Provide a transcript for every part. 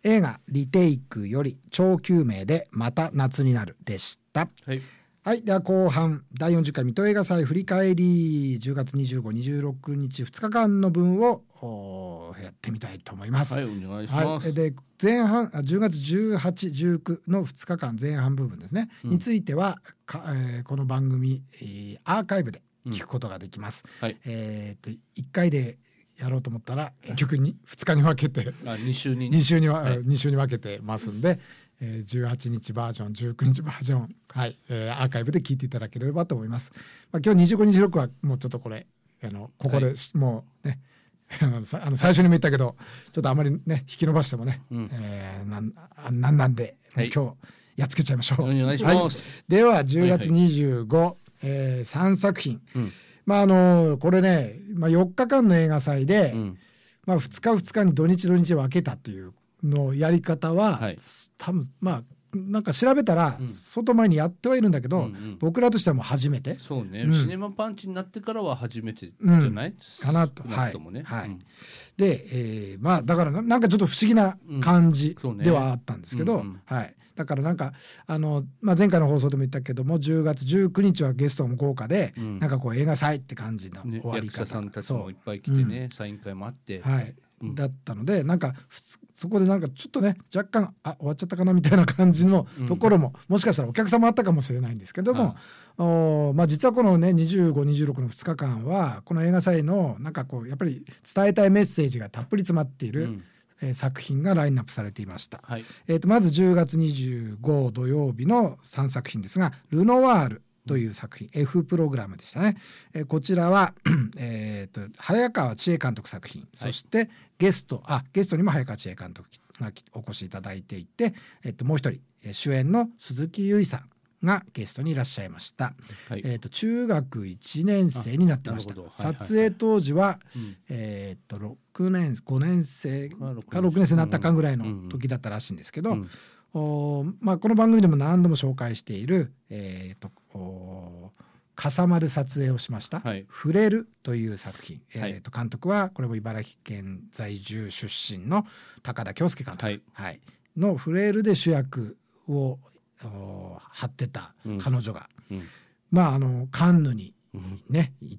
映画リテイクより超救命でまた夏になるでした。 はい、 はい、では後半第40回水戸映画祭振り返り10月25、26日2日間の分をやってみたいと思います。 はい、お願いします。 はい、で前半10月18、19の2日間前半部分ですね、についてはこの番組、アーカイブで聞くことができます。 はい、 1回でやろうと思ったら結局に2日に分けて 2週に 2週に分けてますんで、18日バージョン19日バージョン、はい、アーカイブで聞いていただければと思います。今日25、26はもうちょっとこれここで、はい、もうね最初にも言ったけどちょっとあまりね引き伸ばしてもね、なんで、はい、今日やっつけちゃいましょう。 お願いします。 はい、では10月25、3作品、これね、4日間の映画祭で、2日2日に土日分けたというのやり方は、はい、多分なんか調べたら外前にやってはいるんだけど、僕らとしてはもう初めて。 そうね、シネマパンチになってからは初めてじゃない、 かなと。 なくともね。 はい、で、だからなんかちょっと不思議な感じではあったんですけど、はい、だからなんか前回の放送でも言ったけども10月19日はゲストも豪華で、なんかこう映画祭って感じの終わり方、 役者さんたちもいっぱい来てね、サイン会もあって、 はい、だったのでなんかそこでなんかちょっとね若干終わっちゃったかなみたいな感じのところも、もしかしたらお客様あったかもしれないんですけども、実はこのね25、26の2日間はこの映画祭のなんかこうやっぱり伝えたいメッセージがたっぷり詰まっている、作品がラインナップされていました。はい、まず10月25土曜日の3作品ですが、ルノワールという作品、F プログラムでしたね。こちらは早川千恵監督作品、そしてゲストにも早川千恵監督がお越しいただいていて、もう一人主演の鈴木優衣さんがゲストにいらっしゃいました。はい、中学1年生になってました。撮影当時は、6年5年生か6年生になったかぐらいの時だったらしいんですけど、この番組でも何度も紹介している、笠間で撮影をしました、はい、触れるという作品、監督はこれも茨城県在住出身の高田恭介監督、はいはい、の触れるで主役を張ってた彼女が、カンヌにね、行って、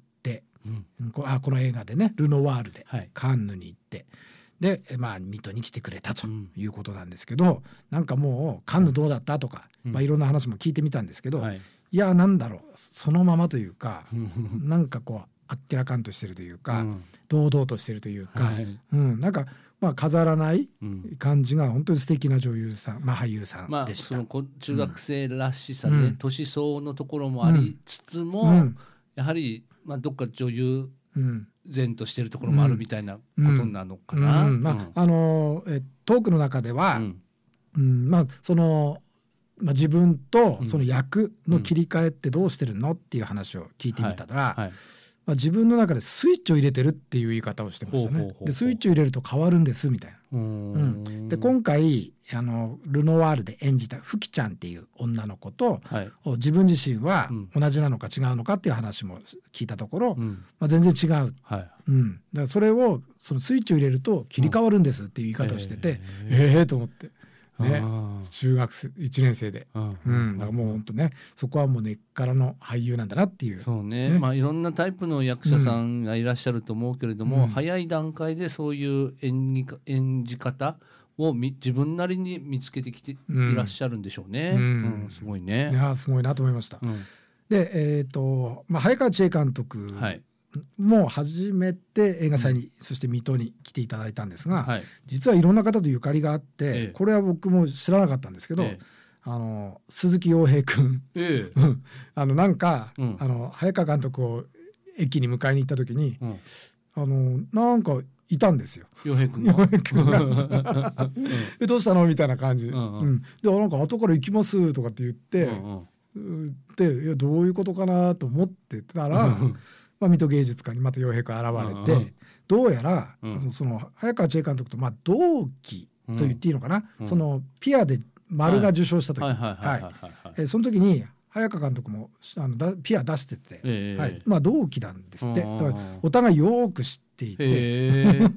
この映画でねルノワールでカンヌに行って、で水戸に来てくれたということなんですけど、なんかもうカンヌどうだったとか、いろんな話も聞いてみたんですけど、いやなんだろうそのままというかなんかこうあっけらかんとしてるというか、堂々としてるというか、なんか飾らない感じが本当に素敵な女優さん、俳優さんでした。 その中学生らしさで、年相応のところもありつつも、やはりどっか女優前としてるところもあるみたいなことなのかな。 トークの中では、その自分とその役の切り替えってどうしてるのっていう話を聞いてみたら、自分の中でスイッチを入れてるっていう言い方をしてましたね。でスイッチを入れると変わるんですみたいな。で今回ルノワールで演じたフキちゃんっていう女の子と、自分自身は同じなのか違うのかっていう話も聞いたところ、全然違う、だからそれをそのスイッチを入れると切り替わるんですっていう言い方をしてて、と思って。ね、中学1年生で、だからもう本当ねそこはもう根っからの俳優なんだなっていう。 そうね、いろんなタイプの役者さんがいらっしゃると思うけれども、早い段階でそういう演じ方を自分なりに見つけてきていらっしゃるんでしょうね。すごいね。 いやすごいなと思いました。で早川千恵監督、もう初めて映画祭に、そして水戸に来ていただいたんですが、実はいろんな方とゆかりがあって、これは僕も知らなかったんですけど、鈴木陽平君、なんか、早川監督を駅に迎えに行った時に、なんかいたんですよ陽平君がどうしたのみたいな感じ、でなんか後から行きますとかって言って、でいやどういうことかなと思ってたら水戸芸術館にまた陽平君現れて、どうやら、その早川千恵監督と同期と言っていいのかな、そのピアで丸が受賞した時、その時に早川監督もピア出してて、同期なんですって。お互いよく知っていて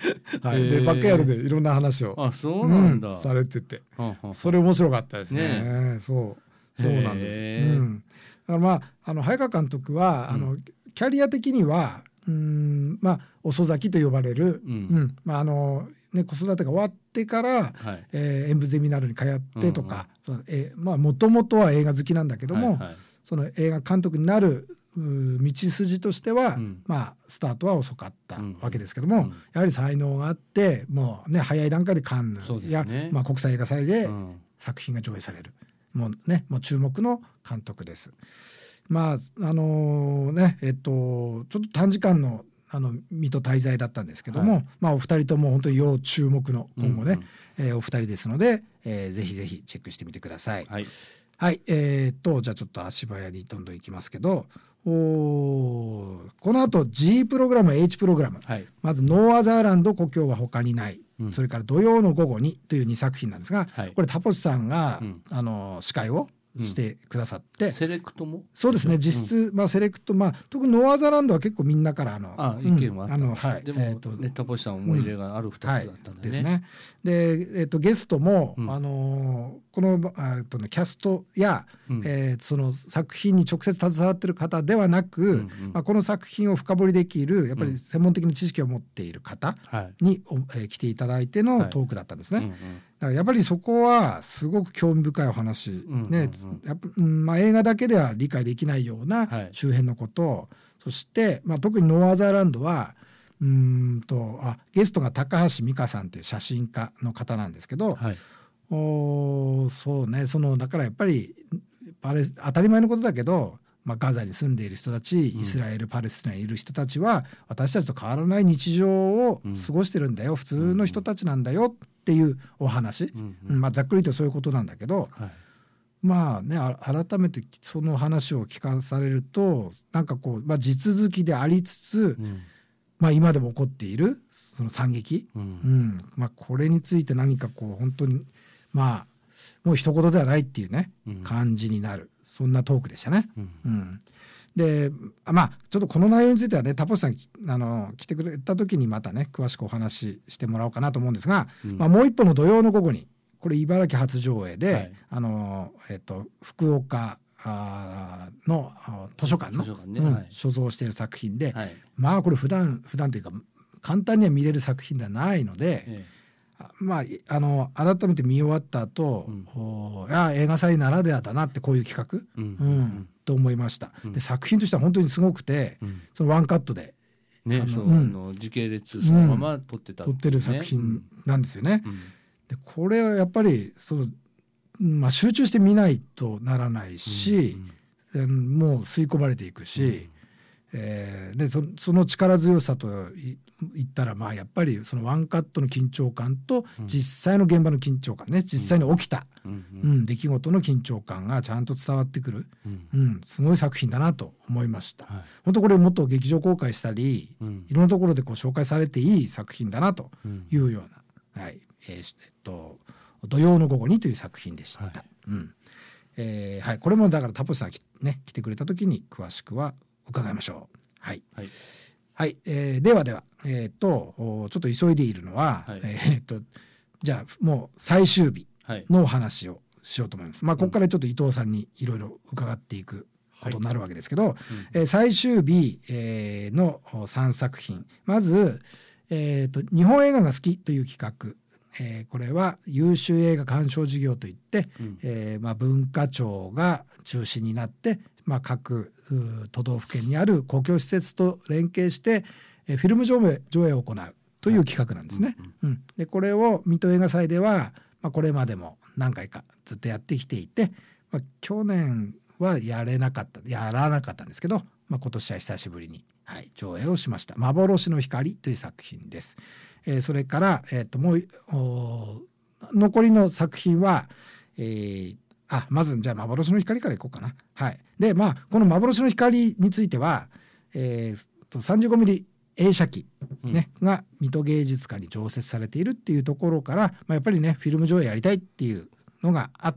はい、でバックヤードでいろんな話をあ、そうなんだ、 されてて、 はんはんはんそれ面白かったですね。 ねそうなんです。だからまあ早川監督はキャリア的にはまあ遅咲きと呼ばれる、まあね、子育てが終わってから、 はい演舞ゼミナルに通ってとか、まあもともとは映画好きなんだけども、その映画監督になる道筋としては、まあスタートは遅かったわけですけども、やはり才能があってもうね早い段階でカンヌや、まあ、国際映画祭で作品が上映される、もう注目の監督です。まあねちょっと短時間の水戸滞在だったんですけども、まあお二人とも本当に要注目の今後ね、お二人ですので、ぜひぜひチェックしてみてください。はい、じゃあちょっと足早にどんどんいきますけど、この後 G プログラム H プログラム、まずノーアザーランド故郷は他にない、それから土曜の午後にという2作品なんですが、これタポシさんが、司会をしてくださって、 セレクトもそうですね、実質、まあセレクト、まあ特にノーアザーランドは結構みんなから意見はあった、でもタポシさん思い入れがある2つだったんでね。 ですね。で、ゲストも、このキャストや、その作品に直接携わっている方ではなく、この作品を深掘りできるやっぱり専門的な知識を持っている方に、来ていただいてのトークだったんですね。だからやっぱりそこはすごく興味深いお話、ね、やっぱまあ、映画だけでは理解できないような周辺のことを、そして、まあ、特にノーアザーランドはゲストが高橋美香さんという写真家の方なんですけど、そうね、だからやっぱり当たり前のことだけど、まあ、ガザに住んでいる人たち、イスラエルパレスチナにいる人たちは私たちと変わらない日常を過ごしてるんだよ、普通の人たちなんだよっていうお話、まあ、ざっくりとそういうことなんだけど、まあね、改めてその話を聞かされるとなんかこう、まあ、地続きでありつつ、まあ、今でも起こっているその惨劇、まあ、これについて何かこう本当にまあもう一言ではないっていうね、感じになる、そんなトークでしたね。でまあちょっとこの内容についてはねタポシさん来てくれた時にまたね詳しくお話ししてもらおうかなと思うんですが、まあ、もう一本の土曜の午後にこれ茨城初上映で、福岡の図書館の所蔵している作品で、まあこれ普段というか簡単には見れる作品ではないので、まあ改めて見終わった後、映画祭ならではだなってこういう企画、と思いました。で作品としては本当にすごくて、そのワンカットで、 時系列そのまま撮ってる作品なんですよね。でこれはやっぱりまあ、集中して見ないとならないし、もう吸い込まれていくし、でその力強さと言ったら、まあやっぱりそのワンカットの緊張感と実際の現場の緊張感ね、実際に起きた、出来事の緊張感がちゃんと伝わってくる、すごい作品だなと思いました。本当これもっと劇場公開したり、いろんなところでこう紹介されていい作品だなというような、土曜の午後にという作品でした。これもだからタポシさんが来てくれた時に詳しくは伺いましょう。ではちょっと急いでいるのは、じゃあもう最終日のお話をしようと思います。まあここからちょっと伊藤さんにいろいろ伺っていくことになるわけですけど、最終日、の3作品、まず、日本映画が好きという企画。これは優秀映画鑑賞事業といって、まあ、文化庁が中心になって、まあ、各都道府県にある公共施設と連携して、フィルム上映を行うという企画なんですね。でこれを水戸映画祭では、まあ、これまでも何回かずっとやってきていて、まあ、去年はやらなかったんですけど、まあ、今年は久しぶりに、上映をしました。幻の光という作品です。それから、もう残りの作品は、まずじゃあ幻の光からいこうかな。でまあこの幻の光については、35ミリ映写機、が水戸芸術館に常設されているっていうところから、まあ、やっぱりねフィルム上映やりたいっていうのがあって、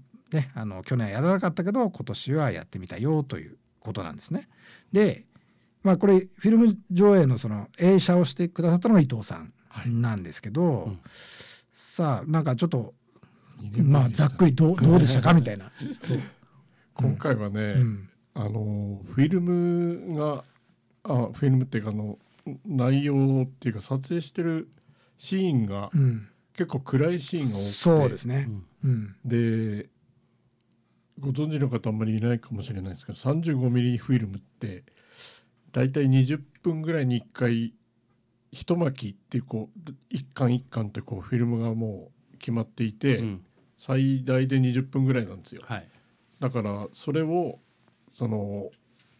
去年はやらなかったけど今年はやってみたよということなんですね。でまあこれフィルム上映のその映写をしてくださったのが伊藤さんなんですけど、 うんさあなんかちょっと 2年まあ前でしたねざっくりどうでしたかみたいな。そう今回はね、 うんフィルムがフィルムっていうか内容っていうか撮影してるシーンがうん結構暗いシーンが多くて、 そうですね。うんでご存知の方あんまりいないかもしれないですけど、35ミリフィルムってだいたい20分ぐらいに1回一巻きっていうこう一巻一巻ってこうフィルムがもう決まっていて、 うん最大で20分ぐらいなんですよ。 はいだからそれをその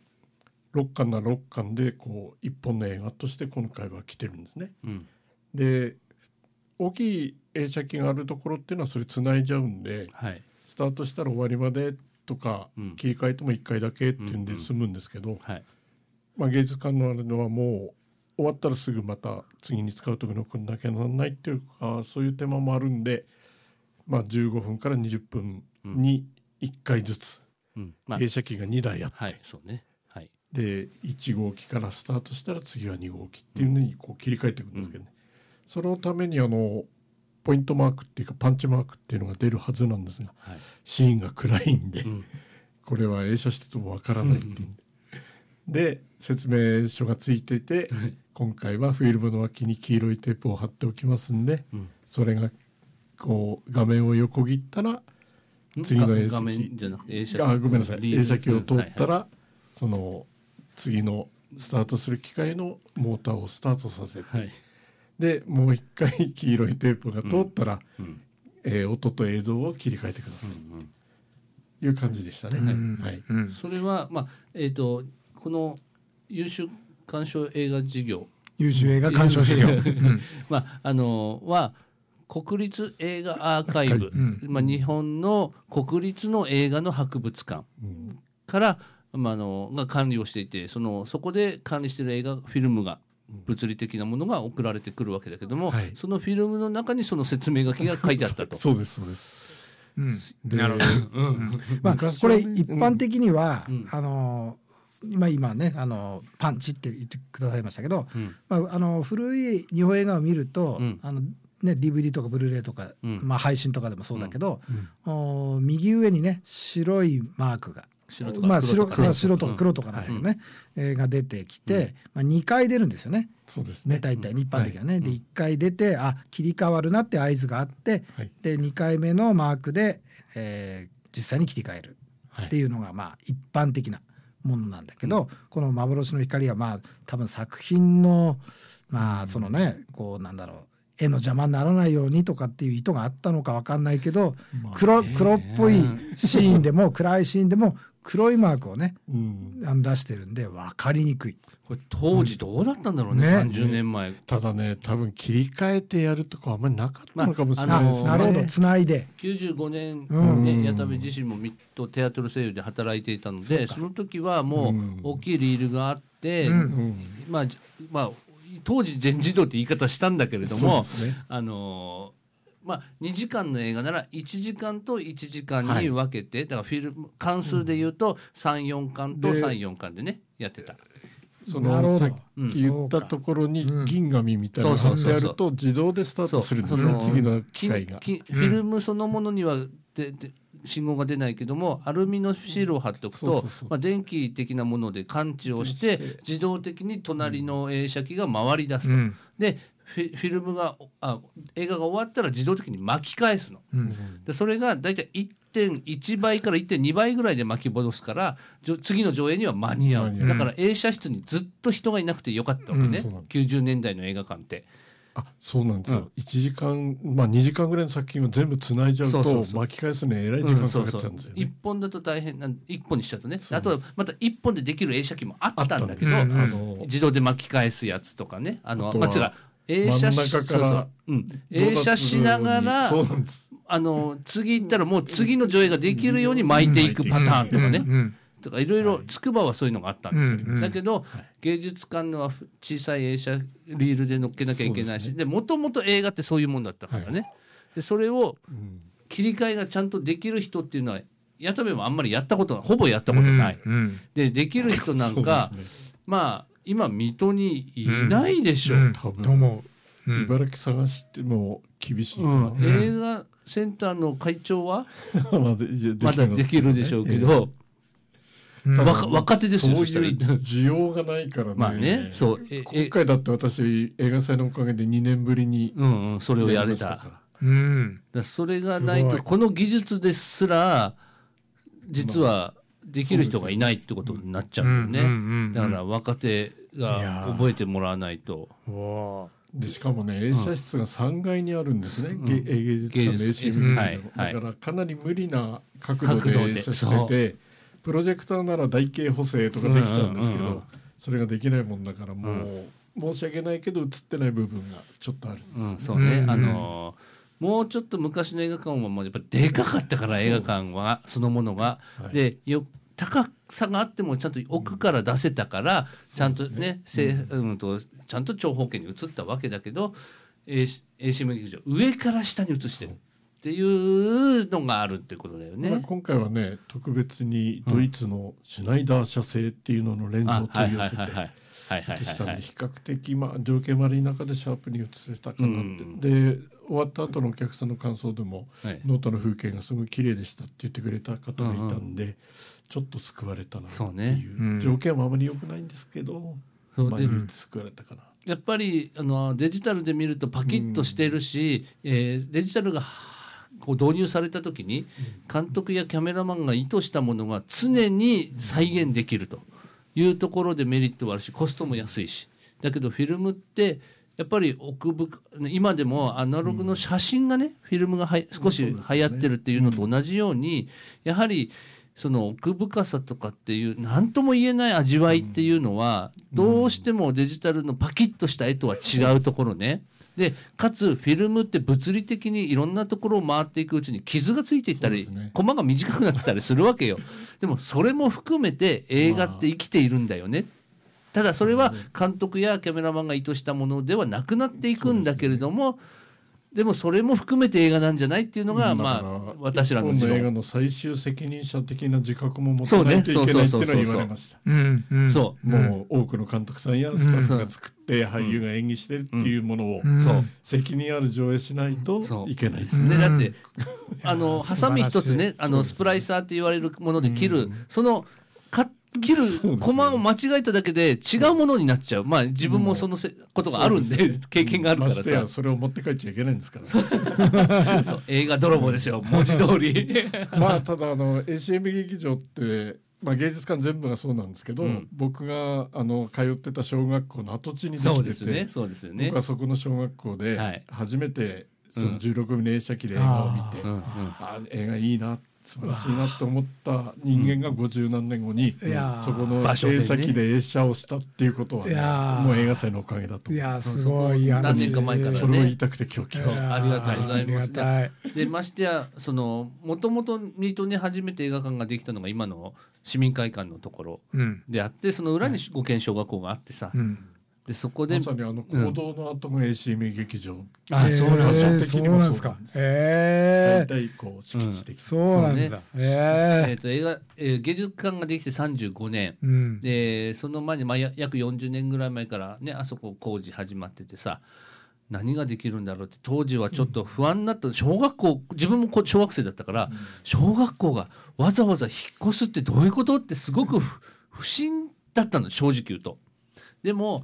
6巻なら6巻でこう一本の映画として今回は来てるんですね。 うんで大きい映写機があるところっていうのはそれつないじゃうんで、 はいスタートしたら終わりまでとか、 うん切り替えても1回だけっていうんで済むんですけど、 はいまあ、芸術館のあるのはもう終わったらすぐまた次に使う時に送んなきゃならないっていうか、そういう手間もあるんで、まあ、15分から20分に1回ずつうんまあ映写機が2台あって、 はいそうねはいで1号機からスタートしたら次は2号機っていうのにこう切り替えていくんですけどね、そのためにポイントマークっていうかパンチマークっていうのが出るはずなんですが、 はいシーンが暗いんで、 うんこれは映写しててもわからないっていうんで説明書がついていて、今回はフィルムの脇に黄色いテープを貼っておきますんで、 うんそれがこう画面を横切ったら次の映写機画面じゃなくて映写機ごめんなさい、映写機を通ったら、 はいその次のスタートする機械のモーターをスタートさせて、 はいでもう一回黄色いテープが通ったら、 うん音と映像を切り替えてください、 うんいう感じでしたね。 うんはいうんそれはまあこの優秀鑑賞映画事業優秀映画鑑賞資料。うんまあは国立映画アーカイブ、 うんまあ、日本の国立の映画の博物館うんから、まあ、が管理をしていてそこで管理している映画フィルムが物理的なものが送られてくるわけだけども、 はいそのフィルムの中にその説明書きが書いてあったと。 そうですそうです。 うんでなるほど。まあ、 昔はねこれ一般的には、 うん今ねパンチって言ってくださいましたけど、 うんまあ、古い日本映画を見ると、 うんね、DVD とかブルーレイとか、 うんまあ、配信とかでもそうだけど、右上にね白いマークが白とかまあ、 黒とかね白とか黒とかなんだけどね、が出てきて、まあ、2回出るんですよね。 そうですね。 大体一般的にはね、 はいで1回出て切り替わるなって合図があって、 はいで2回目のマークで、実際に切り替えるはいっていうのがまあ一般的なものなんだけど、この幻の光はまあ多分作品のまあそのねこうなんだろう絵の邪魔にならないようにとかっていう意図があったのか分かんないけど、 まあ黒っぽいシーンでも暗いシーンでも黒いマークをねうん出してるんで分かりにくい。 これ当時どうだったんだろうね、 ね 30年前。 ただね多分切り替えてやるとかあんまりなかったのかもしれないですね。 なるほどつないで。 95年、 うんね矢田部自身もミッドテアトル声優で働いていたので その時はもう大きいリールがあって、 うんうんまあ、当時全自動って言い方したんだけれども、 そうですねまあ、2時間の映画なら1時間と1時間に分けて、だからフィルム関数で言うと34巻とで 34巻でねやってた。 そなるほどのさっき言ったところに銀紙みたいなのが貼ってあると自動でスタートするんですね、次の機械が。 フィルムそのものにはで信号が出ないけどもアルミのシールを貼っておくとまあ電気的なもので感知をして自動的に隣の映写機が回り出すと、 うんでフィルムが映画が終わったら自動的に巻き返すの。でそれがだいたい 1.1 倍から 1.2 倍ぐらいで巻き戻すから次の上映には間に合う。だから映写室にずっと人がいなくてよかったわけね、 そうなん 90年代の映画館って。 そうなんですよ、1時間まあ2時間ぐらいの作品を全部つないじゃうとそうそうそう巻き返すのにえらい時間かかっちゃうんですよね。 1本だと大変な1本にしちゃうとね。あとはそうですまた1本でできる映写機もあったんだけど、 あったんです自動で巻き返すやつとかねとはまあ、違う映写真ん中からそうそう映写しながらそうなんです次行ったらもう次の上映ができるように巻いていくパターンとかね、 うんとかいろいろ筑波はそういうのがあったんですよ、 うんうんだけど、芸術館のは小さい映写リールで乗っけなきゃいけないしでもともと映画ってそういうもんだったからね、でそれを切り替えがちゃんとできる人っていうのは矢田部もあんまりやったことほぼやったことない、 うんできる人なんか、 そうですねまあ今水戸にいないでしょ、 多分と思う、 茨城探しても厳しいかな、 映画センターの会長はままだできるでしょうけど、若手ですよ。 そういう需要がないからね。 まあね、そう今回だって私映画祭のおかげで2年ぶりにそれをやれた。だそれがないとこの技術ですら実はできる人がいないってことになっちゃうんだよね。だから若手が覚えてもらわないと。 でしかもね映写室が3階にあるんですね、芸術館の ACM だからかなり無理な角度で映写してて、プロジェクターなら台形補正とかできちゃうんですけど、それができないもんだからもう申し訳ないけど映ってない部分がちょっとあるんです。 そうね、もうちょっと昔の映画館はもうやっぱでかかったから映画館はそのものが、で高さがあってもちゃんと奥から出せたからちゃんとね、ちゃんと長方形に映ったわけだけど ACM 劇場上から下に映してるっていうのがあるってことだよね。 今回はね特別にドイツのシュナイダー社製っていうののレンズを取り寄せて映したんで比較的情景悪い中でシャープに映せたかなって、で終わった後のお客さんの感想でも、ノートの風景がすごい綺麗でしたって言ってくれた方がいたんで、ちょっと救われたなっていう、条件はあまり良くないんですけど、唯一救われたかな。 やっぱりデジタルで見るとパキッとしてるし、デジタルがこう導入された時に監督やキャメラマンが意図したものが常に再現できるというところでメリットはあるし、コストも安いし、だけどフィルムってやっぱり今でもアナログの写真がね、フィルムが少し流行ってるっていうのと同じように、やはりその奥深さとかっていう何とも言えない味わいっていうのはどうしてもデジタルのパキッとした絵とは違うところね。でかつフィルムって物理的にいろんなところを回っていくうちに傷がついていったり、コマが短くなってたりするわけよ。でもそれも含めて映画って生きているんだよね。ただそれは監督やキャメラマンが意図したものではなくなっていくんだけれども、でもそれも含めて映画なんじゃないっていうのが、私らの日本の映画の最終責任者的な自覚も持たないといけないっていうのは言われました。もう多くの監督さんやスタッフが作って俳優が演技してるっていうものを責任ある上映しないといけないですね。 だってハサミ一つね、スプライサーって言われるもので切る、その切るコマを間違えただけで違うものになっちゃう。自分もそのことがあるんで、経験があるからさ。 それを持って帰っちゃいけないんですからそう映画泥棒ですよ、文字通りただACM 劇場って、芸術館全部がそうなんですけど、僕が通ってた小学校の跡地にできてて、 そうですよね。 僕はそこの小学校で初めてその16ミリ映写機で映画を見て、映画いいな素晴らしいなと思った人間が50何年後に、そこの映写機で映写をしたっていうことは、ね、もう映画祭のおかげだと。 いやすごい何年か前からね、 それを言いたくて今日来ました。 ありがとうございます。でましてやもともと水戸に初めて映画館ができたのが今の市民会館のところであって、その裏に五軒小学校があってさ、でそこでまさに講堂の後の ACM 劇場、 そうなんですか。 大体こう敷地的そうなんだ。 芸術館ができて35年、でその前に約40年ぐらい前からね、あそこ工事始まっててさ、何ができるんだろうって当時はちょっと不安になった。自分も小学生だったから、小学校がわざわざ引っ越すってどういうことってすごく不審だったの、正直言うと。でも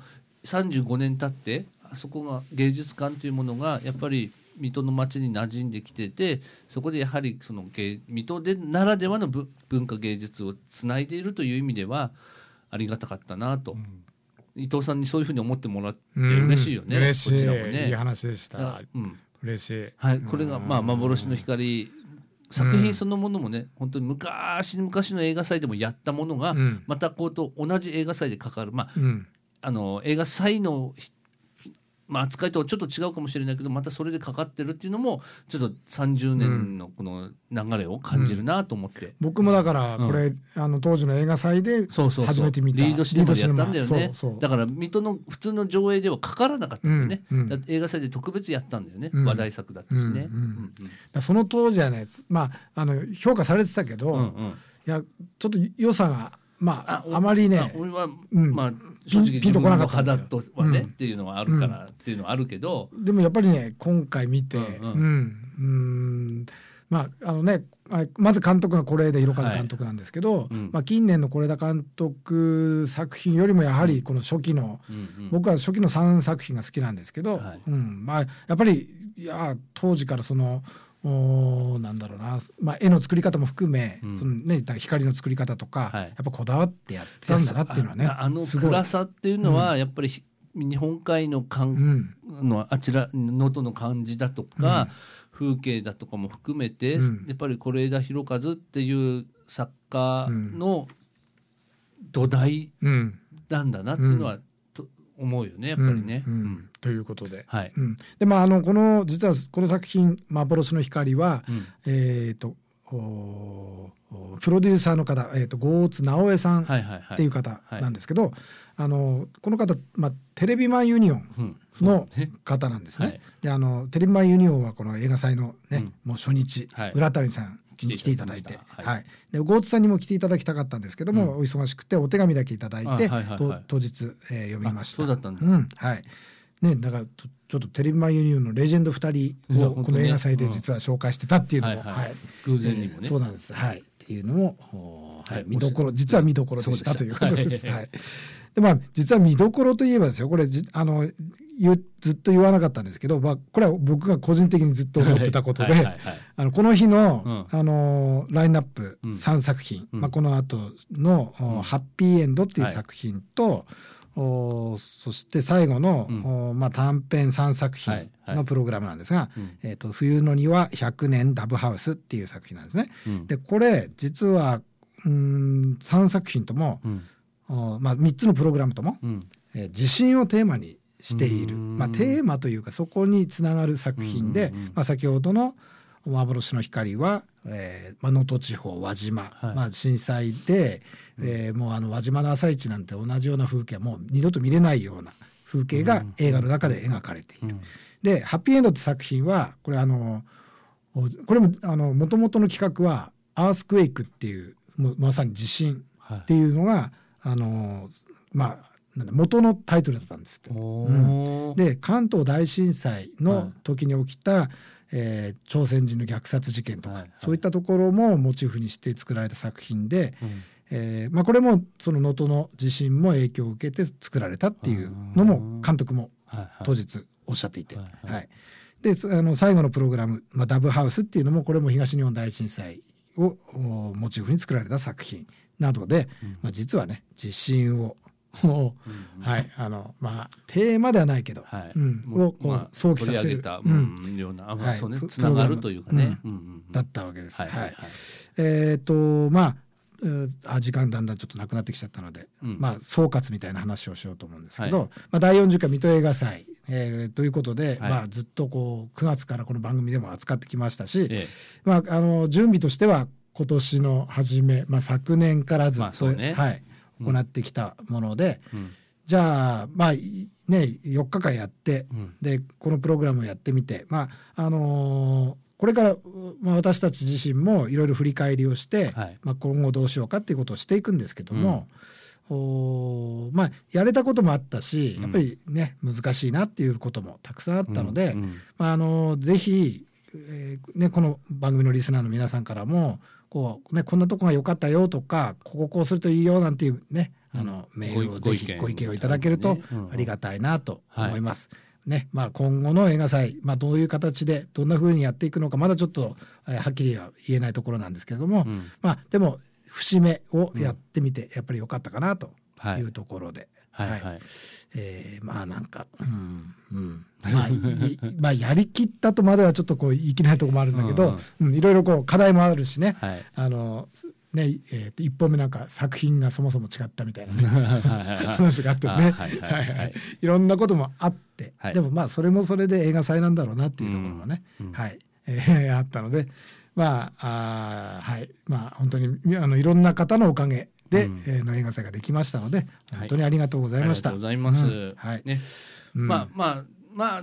35年経ってあそこが芸術館というものがやっぱり水戸の町に馴染んできてて、そこでやはり水戸でならではの文化芸術をつないでいるという意味ではありがたかったなと、伊藤さんにそういうふうに思ってもらって嬉しいよね。 嬉しい、 こちらもね、 いい話でした。嬉しい。 これが幻の光作品そのものもね、本当に昔の映画祭でもやったものが、またこうと同じ映画祭でかかる、映画祭の、扱いとはちょっと違うかもしれないけど、またそれでかかってるっていうのもちょっと30年のこの流れを感じるなと思って、 僕もだからこれ、当時の映画祭で初めて見たリードシネマでやったんだよね。だから水戸の普通の上映ではかからなかったんだよね、だって映画祭で特別やったんだよね、話題作だったしね、 その当時はね、評価されてたけど、いやちょっと良さがあまりね、 俺は、 うんまあ正直ピンとこなかったんですよ自分の肌とはね、 うんっていうのはあるからっていうのはあるけど、 でもやっぱりね今回見て、まず監督が是枝裕和監督なんですけど、近年の是枝監督作品よりもやはりこの初期の、僕は初期の3作品が好きなんですけど、やっぱり当時からそのなんだろうな、絵の作り方も含め、そのね、光の作り方とか、やっぱこだわってやってたんだなっていうのはね、 暗さっていうのはやっぱり日本海ののあちら能登の感じだとか、風景だとかも含めて、やっぱり是枝裕和っていう作家の土台なんだなっていうのは、思うよねやっぱりね。 ということで、 はい。 でこの実はこの作品「幻の光は」プロデューサーの方、郷津直江さんっていう方なんですけど、この方、テレビマンユニオンの方なんですね。でテレビマンユニオンはこの映画祭のね、もう初日、浦谷さんに来ていただいて、で郷津さんにも来ていただきたかったんですけども、お忙しくてお手紙だけいただいて、当日、読みました。 そうだったんだ。 はいね、だからちょっとテレビマンユニオンのレジェンド2人をこの映画祭で実は紹介してたっていうのも、 偶然にもね、 そうなんです。はい、っていうのも、見どころ、実は見どころでしたということです。はい。で実は見どころといえばですよ、これずっと言わなかったんですけど、これは僕が個人的にずっと思ってたことで、この日の、ラインナップ3作品、この後の、ハッピーエンドっていう作品と、そして最後の、短編3作品のプログラムなんですが、冬の庭100年ダブハウスっていう作品なんですね。でこれ実は3作品とも、3つのプログラムとも、地震をテーマにしている、テーマというかそこにつながる作品で、先ほどの幻の光は能登地方輪島、震災で、もう輪島の朝市なんて同じような風景はもう二度と見れないような風景が映画の中で描かれている。でハッピーエンドって作品はこれも元々の企画はアースクエイクっていうまさに地震っていうのが、元のタイトルだったんですって。で関東大震災の時に起きた、朝鮮人の虐殺事件とか、そういったところもモチーフにして作られた作品で、これもその能登の地震も影響を受けて作られたっていうのも監督も当日おっしゃっていて、で最後のプログラム、ダブハウスっていうのもこれも東日本大震災をモチーフに作られた作品などで、実はね地震をテーマではないけど、を想起させる、 ような、つながるというかね、 だったわけです。時間だんだんちょっとなくなってきちゃったので、総括みたいな話をしようと思うんですけど、第40回水戸映画祭、ということで、ずっと9月からこの番組でも扱ってきましたし、準備としては今年の初め、昨年からずっと、行ってきたもので、じゃあ4日間やって、でこのプログラムをやってみて、これから、私たち自身もいろいろ振り返りをして、今後どうしようかっていうことをしていくんですけども、やれたこともあったし、やっぱりね難しいなっていうこともたくさんあったので、ぜひ、この番組のリスナーの皆さんからもこんなとこが良かったよとか、こうするといいよなんていうね、メールをぜひご意見をいただけるとありがたいなと思います。今後の映画祭、どういう形でどんな風にやっていくのかまだちょっと、はっきりは言えないところなんですけれども、でも節目をやってみてやっぱり良かったかなというところで、やりきったとまではちょっと言い切れないところもあるんだけど、いろいろ課題もあるしね、1本目なんか作品がそもそも違ったみたいな話があってね、いろんなこともあって、でもそれもそれで映画祭なんだろうなっていうところもね、あったので、本当にいろんな方のおかげで、の映画祭ができましたので本当にありがとうございました。 ありがとうございます。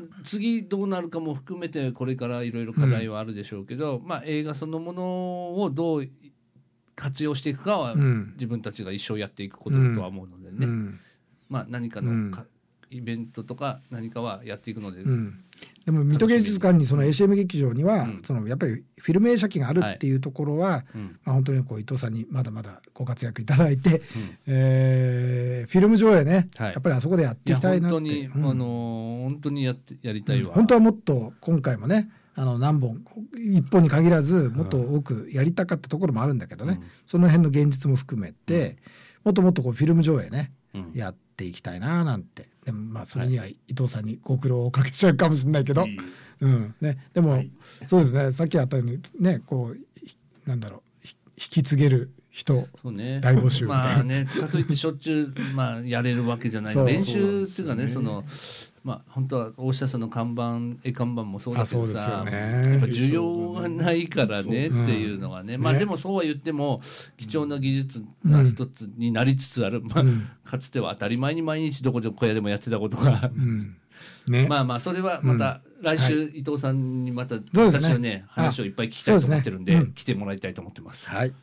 次どうなるかも含めてこれからいろいろ課題はあるでしょうけど、映画そのものをどう活用していくかは、自分たちが一生やっていくことだとは思うのでね、まあ、何かのイベントとか何かはやっていくので、 でも水戸芸術館にその ACM 劇場には、そのやっぱりフィルム映写機があるっていうところは、まあ、本当にこう伊藤さんにまだまだご活躍いただいて、フィルム上映ね、やっぱりあそこでやっていきたいなって。 いや本当にやりたいわ。 本当はもっと今回もね何本1本に限らずもっと多くやりたかったところもあるんだけどね、その辺の現実も含めて、もっともっとこうフィルム上映ね、やっていきたいななんて。でもまあそれには伊藤さんにご苦労をおかけしちゃうかもしれないけど、でも、そうですね、さっきあったようにね、こうなんだろう、引き継げる人、大募集みたいな。 まあね、かといってしょっちゅうやれるわけじゃない。練習っていうかね、本当は大下さんの絵看板もそうだけどさ、やっぱ需要がないからねっていうのがね、まあでもそうは言っても貴重な技術が一つになりつつある、かつては当たり前に毎日どこで小屋でもやってたことが、まあまあそれはまた来週伊藤さんにまた私はね話をいっぱい聞きたいと思ってるんで来てもらいたいと思ってます。はい。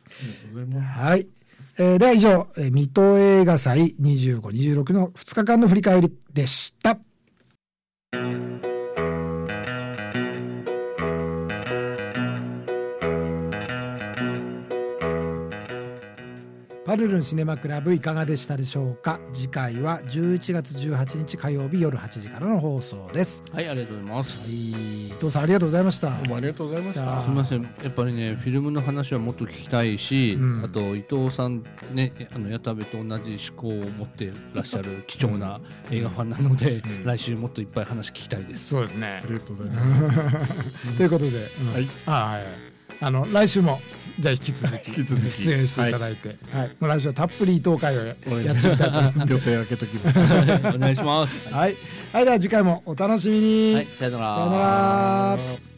では以上水戸映画祭25、26の2日間の振り返りでした。パルルンシネマクラブいかがでしたでしょうか。次回は11月18日火曜日夜8時からの放送です。 はい、ありがとうございます。 伊藤さんありがとうございました。 どうもありがとうございました。 すみません、やっぱりねフィルムの話はもっと聞きたいし、あと伊藤さんね、矢田部と同じ思考を持ってらっしゃる貴重な映画ファンなので、来週もっといっぱい話聞きたいです。 そうですね、 ありがとうございますということで、来週もじゃあ引き続き出演していただいて、もう来週はたっぷり伊藤会をやってみたいと思います。 予定開けときます。 お願いします。 はい、では次回もお楽しみに。 さよなら。 さよなら。